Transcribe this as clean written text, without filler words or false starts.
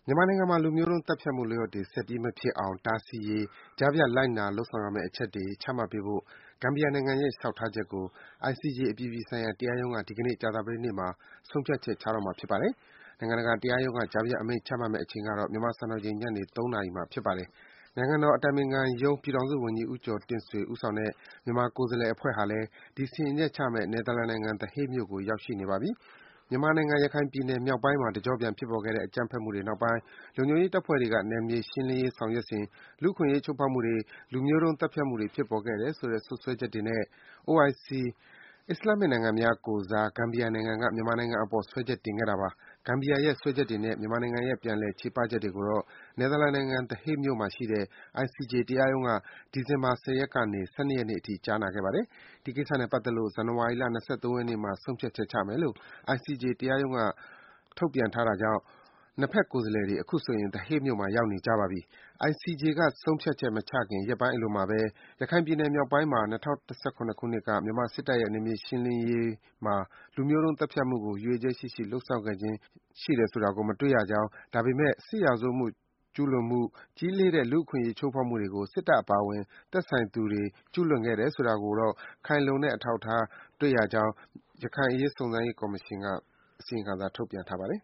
မြန်မာနိုင်ငံမှာ လူမျိုးတုံးသတ်ဖြတ်မှုလုပ်ရပ်တွေ ဆက်ပြီးမဖြစ်အောင် တားဆီးရေး ကြားဖြတ်လိုက်နာ လုပ်ဆောင်ရမယ့် အချက်တွေ ချမှတ်ပေးဖို့ ဂမ်ဘီယာနိုင်ငံရဲ့ လျှောက်ထားချက်ကို ICJ အပြည်ပြည်ဆိုင်ရာ တရားရုံးက ဒီကနေ့ ကြာသပတေးနေ့မှာ ဆုံးဖြတ်ချက် ချတော့မှာ ဖြစ်ပါတယ်။ နိုင်ငံတကာ တရားရုံးက ကြားဖြတ်အမိန့်ချမှတ်မယ့် အချိန်ကတော့ မြန်မာစံတော်ချိန် ညနေ ၃ နာရီမှာ ဖြစ်ပါတယ်။ နိုင်ငံတော်အတိုင်ပင်ခံရုံး ပြည်ထောင်စုဝန်ကြီး ဦးကျော်တင့်ဆွေ ဦးဆောင်တဲ့ မြန်မာကိုယ်စားလှယ်အဖွဲ့ဟာလည်း ဒီစီရင်ချက်ချမယ့် နယ်သာလန်နိုင်ငံ၊ The Hague မြို့ကို ရောက်ရှိနေပါပြီ။ မြန်မာနိုင်ငံ ရခိုင်ပြည်နယ်မြောက်ပိုင်းမှာ တကျော့ပြန် ဖြစ်ပေါ်ခဲ့တဲ့ အကြမ်းဖက်မှုတွေနောက်ပိုင်း လုံခြုံရေးတပ်ဖွဲ့တွေက နယ်မြေရှင်းလင်းရေး ဆောင်ရွက်စဉ် လူ့အခွင့်အရေး ချိုးဖောက်မှုတွေ၊ လူမျိုးတုံး သတ်ဖြတ်မှုတွေ ဖြစ်ပေါ်ခဲ့တယ်ဆိုတဲ့ စွပ်စွဲချက်တွေနဲ့ OIC အစ္စလာမ်မစ်နိုင်ငံများကိုယ်စား ဂမ်ဘီယာနိုင်ငံက မြန်မာနိုင်ငံအပေါ် စွဲချက်တင်ခဲ့တာပါ။ ဂမ်ဘီယာရဲ့ စွဲချက်တွေနဲ့ မြန်မာနိုင်ငံရဲ့ ပြန်လည် ချေပချက်တွေကိုတော့ နယ်သာလန်နိုင်ငံ၊ The Hague မြို့မှာရှိတဲ့ ICJ တရားရုံးက ဒီဇင်ဘာ ၁၀ ရက်ကနေ ၁၂ ရက်နေ့အထိ ကြားနာခဲ့ပါတယ်။ ဒီကိစ္စနဲ့ပတ်သက်လို့ ဇန်နဝါရီလ ၂၃ ရက်နေ့မှာ ဆုံးဖြတ်ချက်ချမယ်လို့ ICJ တရားရုံးက ထုတ်ပြန်ထားတာကြောင့် နှစ်ဘက်ကိုယ်စားလှယ်တွေ အခုဆိုရင် The Hague မြို့မှာ ရောက်နေကြပါပြီ။ ICJ က ဆုံးဖြတ်ချက်မချခင် ရက်ပိုင်းအလိုမှာဘဲ ရခိုင်ပြည်နယ်မြောက်ပိုင်းမှာ ၂၀၁၇ ခုနှစ်က မြန်မာစစ်တပ်ရဲ့ နယ်မြေရှင်းလင်းရေးမှာ လူမျိုးတုံးသတ်ဖြတ်မှုကို ရည်ရွယ်ချက်ရှိရှိ လုပ်ဆောင်ခဲ့ခြင်း ရှိတယ်ဆိုတာကို မတွေ့ရကြောင်း၊ ဒါပေမယ့် စစ်ရာဇဝတ်မှု ကျူးလွန်မှု၊ ကြီးလေးတဲ့ လူ့အခွင့်အရေး ချိုးဖောက်မှုတွေကို စစ်တပ်အပါအဝင် သက်ဆိုင်သူတွေ ကျူးလွန်ခဲ့တယ်ဆိုတာကိုတော့ ခိုင်လုံတဲ့ အထောက်အထား တွေ့ရကြောင်း ရခိုင်အရေး စုံစမ်းရေးကော်မရှင်က အစီရင်ခံစာ ထုတ်ပြန်ထားပါတယ်